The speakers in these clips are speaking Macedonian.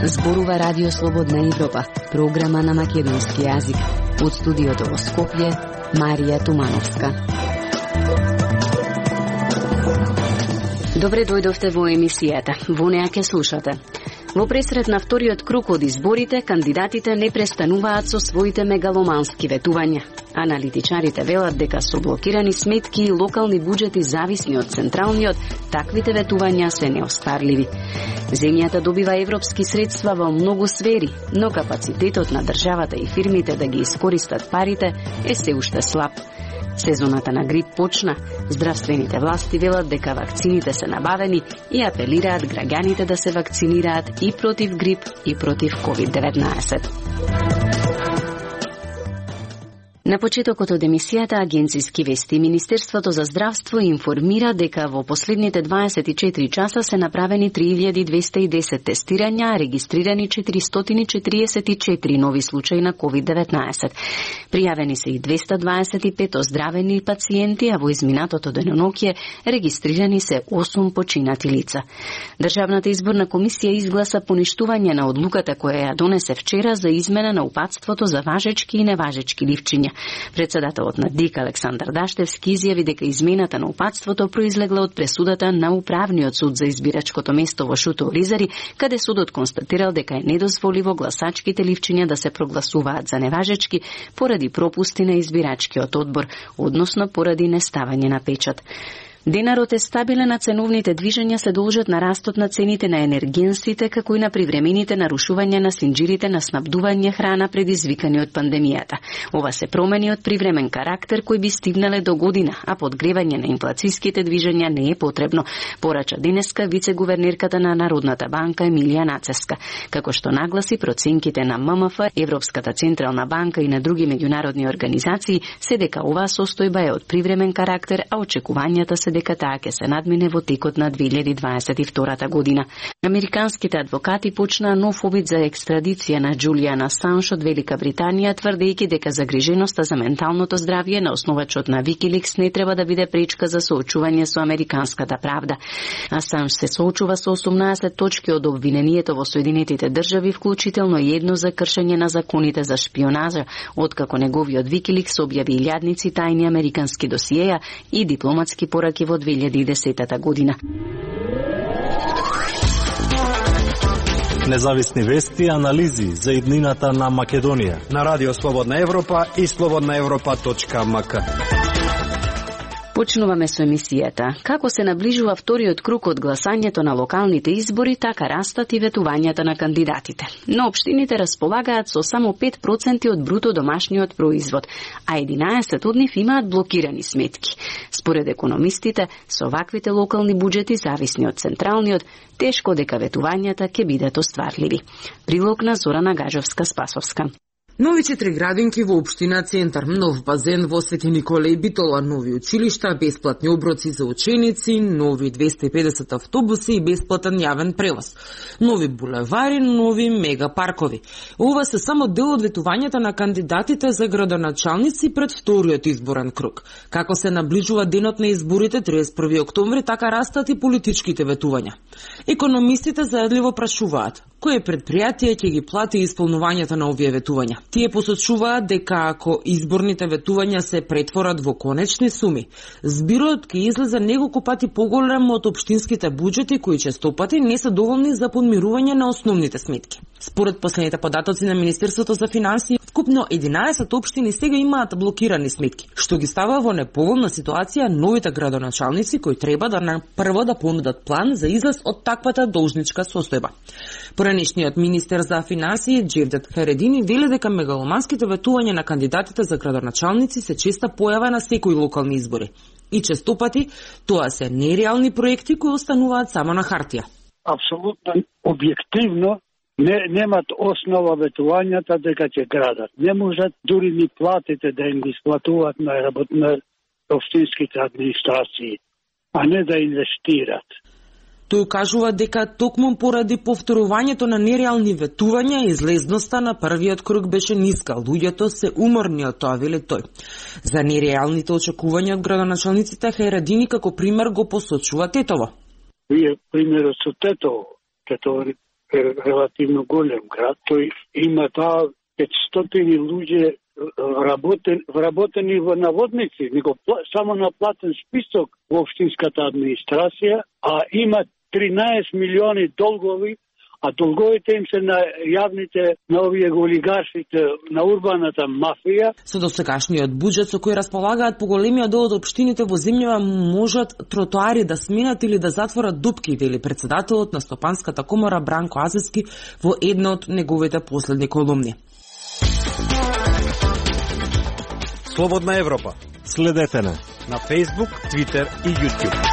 Зборува Радио Слободна Европа, програма на македонски јазик. Од студиото во Скопје, Марија Тумановска. Добре дојдовте во емисијата. Во неа ќе слушате. Во пресред на вториот круг од изборите, кандидатите не престануваат со своите мегаломански ветувања. Аналитичарите велат дека со блокирани сметки и локални буџети зависни од централниот, таквите ветувања се неостарливи. Земјата добива европски средства во многу сфери, но капацитетот на државата и фирмите да ги искористат парите е се уште слаб. Сезоната на грип почна, здравствените власти велат дека вакцините се набавени и апелираат граѓаните да се вакцинираат и против грип и против COVID-19. На почетокот од емисијата Агенцијски вести, Министерството за здравство информира дека во последните 24 часа се направени 3210 тестирања, а регистрирани 444 нови случаи на COVID-19. Пријавени се и 225 оздравени пациенти, а во изминатото деноноќе регистрирани се 8 починати лица. Државната изборна комисија изгласа поништување на одлуката која ја донесе вчера за измена на упатството за важечки и неважечки ливчиња. Председателот на ДИК Александар Даштевски изјави дека измената на упатството произлегла од пресудата на Управниот суд за избирачкото место во Шуто Оризари, каде судот констатирал дека е недозволиво гласачките ливчиња да се прогласуваат за неважечки поради пропусти на избирачкиот одбор, односно поради неставање на печат. Денарот е стабилен, а ценовните движења се должат на растот на цените на енергенсите, како и на привремените нарушувања на синџирите на снабдување храна предизвикани од пандемијата. Ова се промени од привремен карактер кои би стигнале до година, а подгревање на инфлацијските движења не е потребно, порача денеска вице-гувернерката на Народната банка Емилија Нацевска. Како што нагласи, проценките на ММФ, Европската централна банка и на други меѓународни организации се дека оваа состојба е од привремен карактер, а очекувањата се дека таа ќе се надмине во текот на 2022 година. Американските адвокати почнаа нов обид за екстрадиција на Џулијан Асанж од Велика Британија, тврдејќи дека загриженоста за менталното здравје на основачот на Викиликс не треба да биде пречка за соочување со американската правда. Асанж се соочува со 18 точки од обвинението во Соединетите држави, вклучително и едно за кршење на законите за шпионажа, откако неговиот Викиликс објави илјадници тајни американски досиеја и дипломатски пораки во 2010 година. Независни вести и анализи за иднината на Македонија на Радио Слободна Европа и slobodnaevropa.mk. Почнуваме со емисијата. Како се наближува вториот круг од гласањето на локалните избори, така растат и ветувањата на кандидатите. Но општините располагаат со само 5% од бруто домашниот производ, а 11 од нив имаат блокирани сметки. Според економистите, со ваквите локални буџети, зависни од централниот, тешко дека ветувањата ќе бидат остварливи. Прилог на Зорана Гажовска-Спасовска. Нови 4 градинки во општина Центар, нов базен во Свети Николе и Битола, нови училишта, бесплатни оброци за ученици, нови 250 автобуси и бесплатен јавен превоз, нови булевари, нови мегапаркови. Ова се само дел од ветувањата на кандидатите за градоначалници пред вториот изборен круг. Како се наближува денот на изборите 31 октомври, така растат и политичките ветувања. Економистите заедливо прашуваат кој предпријатие ќе ги плати исполнувањето на овие ветувања. Тие посочуваат дека ако изборните ветувања се претворат во конечни суми, збирот ќе излезе неколку пати поголем од општинските буџети кои честопати не се доволни за подмирување на основните сметки. Според последните податоци на Министерството за финансии, вкупно 11 општини сега имаат блокирани сметки, што ги става во неповолна ситуација новите градоначалници кои треба да прво да понудат план за излез од таквата должничка состојба. Поранешниот министер за финансии Џевдет Харедини вели дека мегаломанските ветувања на кандидатите за градоначалници се честа појава на секои локални избори. И честопати тоа се нереални проекти кои остануваат само на хартија. Апсолутно објективно немат основа ветувањата дека ќе градат. Не можат дури ни платите да им ги исплатуваат на општинските администрации, а не да инвестират. Тој кажува дека токму поради повторувањето на нереални ветувања излезноста на првиот круг беше ниска. Луѓето се уморни од тоа, вели тој. За нереалните очекувања од градоначалниците Хајрадини како пример го посочува Тетово. Примерот со Тетово релативно голем град. Тој има таа 500 луѓе вработени во наводници, него само на платен список во општинската администрација, а има 13 милиони долгови, а долговите им се на јавните, на овие олигарсите, на урбаната мафија. Со досегашниот буџет со кој располагаат поголемиот дел од општините во земјава можат тротоари да сменат или да затворат дупки, вели председателот на Стопанската комора Бранко Азески во една од неговите последни колумни. Слободна Европа. Следете на Facebook, Twitter и YouTube.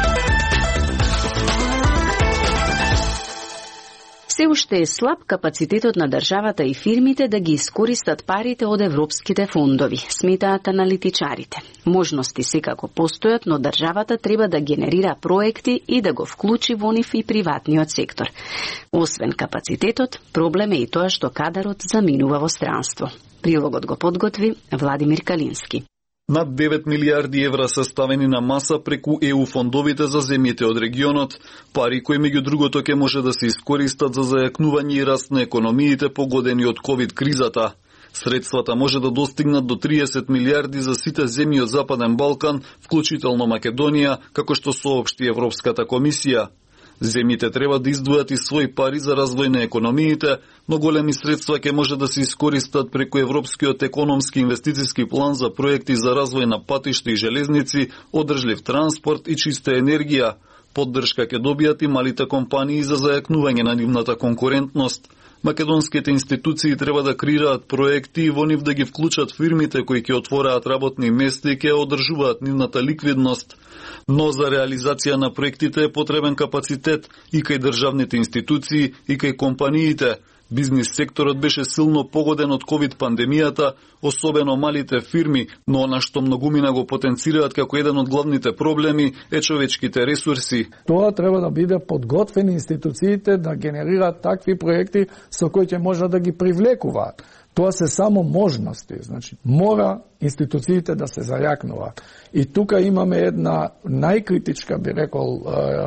Се уште е слаб капацитетот на државата и фирмите да ги искористат парите од европските фондови, сметаат аналитичарите. Можности секако постојат, но државата треба да генерира проекти и да го вклучи во нив и приватниот сектор. Освен капацитетот, проблем е и тоа што кадарот заминува во странство. Прилогот го подготви Владимир Калински. Над 9 милиарди евра се ставени на маса преку ЕУ фондовите за земјите од регионот, пари кои меѓу другото ќе може да се искористат за зајакнување и раст на економиите погодени од ковид кризата. Средствата може да достигнат до 30 милиарди за сите земји од Западен Балкан, вклучително Македонија, како што соопшти Европската комисија. Земјите треба да издвојат и своји пари за развој на економиите, но големи средства ќе може да се искористат преку Европскиот економски инвестициски план за проекти за развој на патишта и железници, одржлив транспорт и чиста енергија. Поддршка ќе добијат и малите компании за зајакнување на нивната конкурентност. Македонските институции треба да креираат проекти и во нив да ги вклучат фирмите кои ќе отвораат работни места и ќе одржуваат нивната ликвидност. Но за реализација на проектите е потребен капацитет и кај државните институции и кај компаниите. Бизнис секторот беше силно погоден од ковид пандемијата, особено малите фирми, но она што многумина го потенцираат како еден од главните проблеми е човечките ресурси. Тоа треба да биде подготвени институциите да генерираат такви проекти со кои ќе можат да ги привлекуваат. Тоа се само можности, значи мора институциите да се зајакнуваат. И тука имаме една најкритичка, би рекол,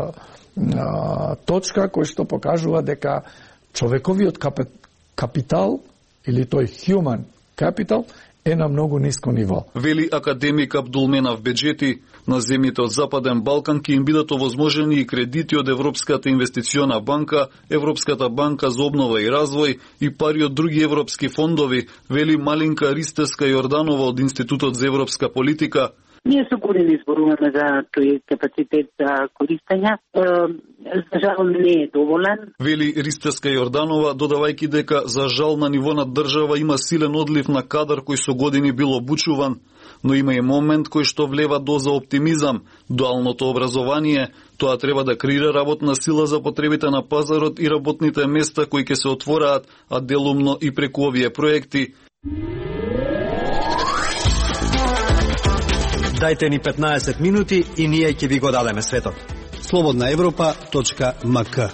точка која што покажува дека човековиот капитал или тој human capital е на многу ниско ниво. Вели академик Абдулменав Беџети, на земјите од Западен Балкан ќе им бидат овозможени и кредити од Европската инвестициона банка, Европската банка за обнова и развој и пари од други европски фондови, вели Малинка Ристеска Јорданова од Институтот за европска политика. Ние со години зборуваме за тој капацитет за користење. За жал не е доволен. Вели Ристеска Јорданова, додавајќи дека за жал на ниво на држава има силен одлив на кадар кој со години бил обучуван, но има и момент кој што влева доза оптимизам, дуалното образование. Тоа треба да креира работна сила за потребите на пазарот и работните места кои ќе се отвораат, а делумно и преку овие проекти. Дајте ни 15 минути и ние ќе ви го дадеме светот. slobodnaevropa.mk.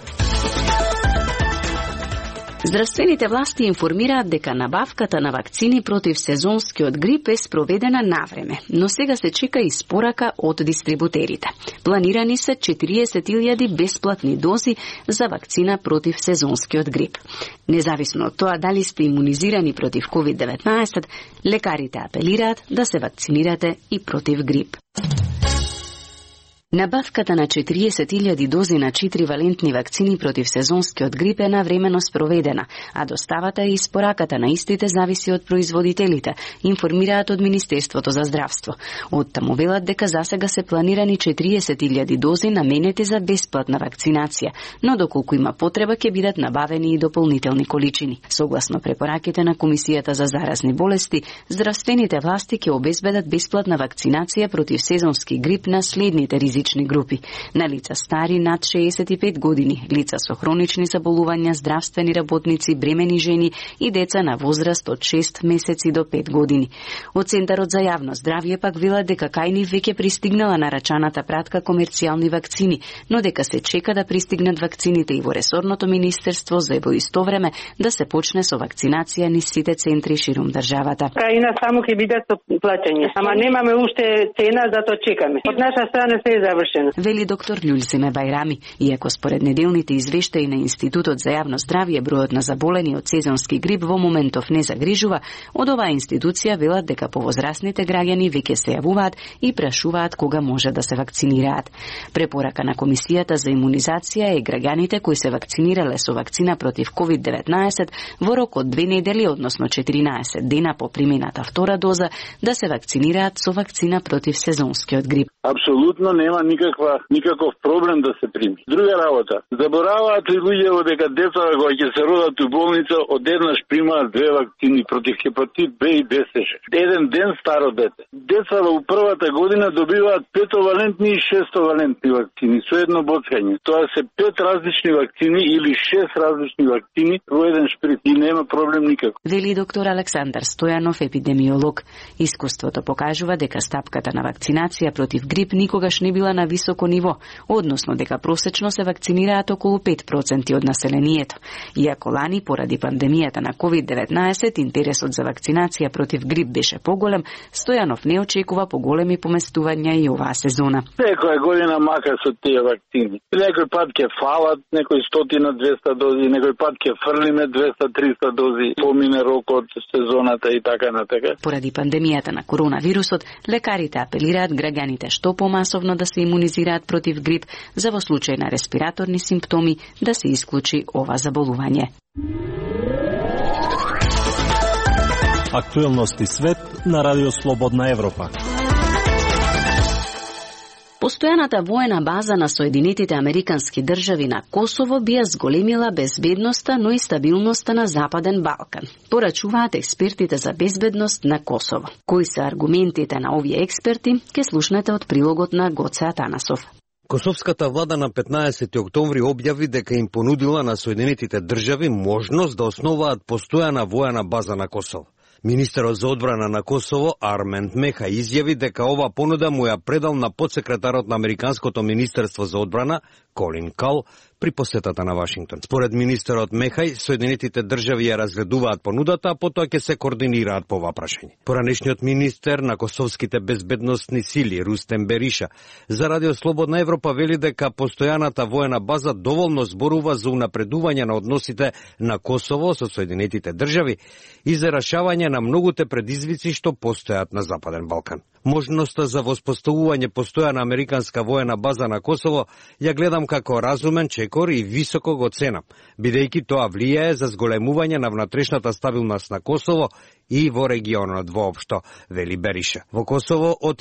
Здравствените власти информираат дека набавката на вакцини против сезонскиот грип е спроведена навреме, но сега се чека и спорака од дистрибутерите. Планирани се 40.000 бесплатни дози за вакцина против сезонскиот грип. Независно од тоа дали сте имунизирани против COVID-19, лекарите апелираат да се вакцинирате и против грип. Набавката на 40.000 дози на 4 валентни вакцини против сезонскиот грип е навремено спроведена, а доставата и испораката на истите зависи од производителите, информираат од Министерството за здравство. Оттаму велат дека засега се планирани 40.000 дози наменети за бесплатна вакцинација, но доколку има потреба ќе бидат набавени и дополнителни количини. Согласно препораките на Комисијата за заразни болести, здравствените власти ќе обезбедат бесплатна вакцинација против сезонски грип на следните ризични групи: на лица стари над 65 години, лица со хронични заболувања, здравствени работници, бремени жени и деца на возраст од 6 месеци до 5 години. Од Центарот за јавно здравје пак велат дека кај нив веќе пристигнала нарачаната пратка комерцијални вакцини, но дека се чека да пристигнат вакцините и во ресорното министерство за во исто време да се почне со вакцинација низ сите центри ширум државата. Кај нас само ќе бидат со плаќање, ама немаме уште цена, затоа чекаме. Од наша страна се за завршено. Вели доктор Љулзиме Бајрами, иако според неделните извештаи на Институтот за јавно здравје бројот на заболени од сезонски грип во моментов не загрижува, од оваа институција велат дека повозрасните граѓани веќе се јавуваат и прашуваат кога може да се вакцинираат. Препорака на Комисијата за имунизација е граѓаните кои се вакцинирале со вакцина против COVID-19 во рок од 2 недели, односно 14 дена по примената втора доза, да се вакцинираат со вакцина против сезонскиот грип. Апсолутно нема никаков проблем да се прими. Друга работа, забораваат ли луѓето дека децата кои ќе се родат у болница одеднаш примаат 2 вакцини против хепатит Б и БСЖ. Еден ден старо дете. Децата у првата година добиваат 5-валентни и 6-валентни вакцини со едно боцкање. Тоа се 5 различни вакцини или 6 различни вакцини во еден шприц и нема проблем никако. Вели доктор Александар Стојанов, епидемиолог. Искуството покажува дека стапката на вакцинација против грип никогаш не била на високо ниво, односно дека просечно се вакцинираат околу 5% од населението. Иако лани поради пандемијата на COVID-19 интересот за вакцинација против грип беше поголем, Стојанов не очекува поголеми поместувања и оваа сезона. Секоја година мака со тие вакцини. Некој пат ќе фалат, некој 100-200 дози, некој пат ќе фрлиме 200-300 дози, помине рокот сезоната и така натака. Поради пандемијата на коронавирусот, лекарите апелираат граѓаните што помасовно да се имунизираат против грип, за во случај на респираторни симптоми да се исклучи ова заболување. Актуелности свет на Радио Слободна Европа. Постојаната воена база на Соединетите Американски држави на Косово би ја зголемила безбедноста, но и стабилноста на Западен Балкан, порачуваат експертите за безбедност на Косово. Кои се аргументите на овие експерти, ке слушнете од прилогот на Гоце Атанасов. Косовската влада на 15 октомври објави дека им понудила на Соединетите држави можност да основаат постојана воена база на Косово. Министерот за одбрана на Косово, Армент Меха, изјави дека ова понуда му ја предал на подсекретарот на Американското министерство за одбрана, Колин Кал, при посетата на Вашингтон. Според министерот Мехај, Соединетите држави ја разгледуваат понудата, а потоа ќе се координираат по ова прашање. Поранешниот министер на косовските безбедносни сили, Рустем Бериша, за Радио Слободна Европа вели дека постојаната воена база доволно зборува за унапредување на односите на Косово со Соединетите држави и за рашавање на многуте предизвици што постојат на Западен Балкан. Можноста за воспоставување постојана американска воена база на Косово ја гледам како разумен чекор и високо го ценам, бидејќи тоа влијае за зголемување на внатрешната стабилност на Косово и во регионот воопшто, вели Бериша. Во Косово од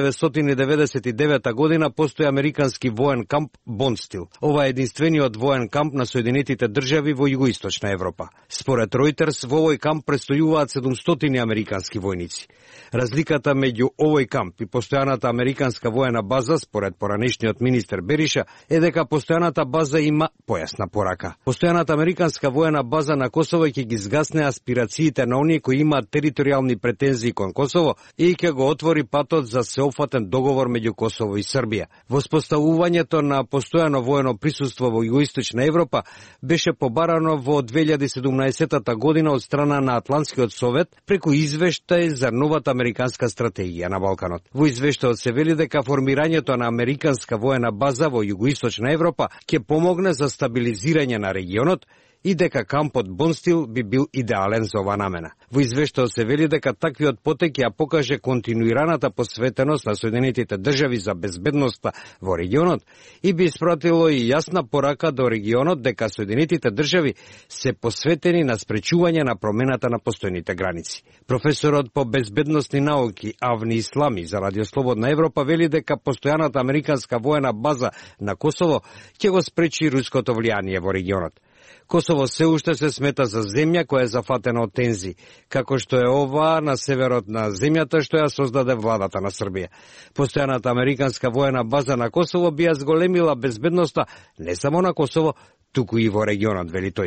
1999 година постои американски воен камп Бондстил. Ова е единствениот воен камп на Соединетите држави во југоисточна Европа. Според Reuters, во овој камп престојуваат 700 американски војници. Разликата меѓу овој камп и постојаната американска воена база, според поранешниот министер Бериша, е дека постојаната база има појасна порака. Постојаната американска воена база на Косово ќе ги згасне аспирациите на оние кои имаат територијални претензии кон Косово и ќе го отвори патот за сеопфатен договор меѓу Косово и Србија. Воспоставувањето на постојано воено присуство во југоисточна Европа беше побарано во 2017 година од страна на Атлантскиот совет преку извештај за новата американска стратегија на Балканот. Во извештајот се вели дека формирањето на американска воена база во југоисточна Европа ќе помогне за стабилизирање на регионот и дека кампот Бондстил би бил идеален за ова намена. Во извештајот се вели дека таквиот потек ја покаже континуираната посветеност на Соединетите држави за безбедноста во регионот и би испратило и јасна порака до регионот дека Соединетите држави се посветени на спречување на промената на постојните граници. Професорот по безбедносни науки Авни Ислами за Радио Слободна Европа вели дека постојаната американска воена база на Косово ќе го спречи руското влијание во регионот. Косово се уште се смета за земја која е зафатена од тензии, како што е ова на северот на земјата што ја создаде владата на Србија. Постојаната американска воена база на Косово би ја зголемила безбедноста не само на Косово, туку и во регионот, вели тој.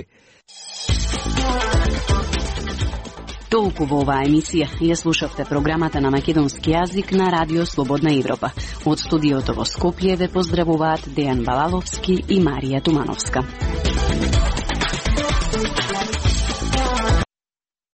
Толку во оваа емисија. Ја слушавте програмата на македонски јазик на Радио Слободна Европа. Од студиото во Скопје ве поздравуваат Дејан Балаловски и Марија Тумановска.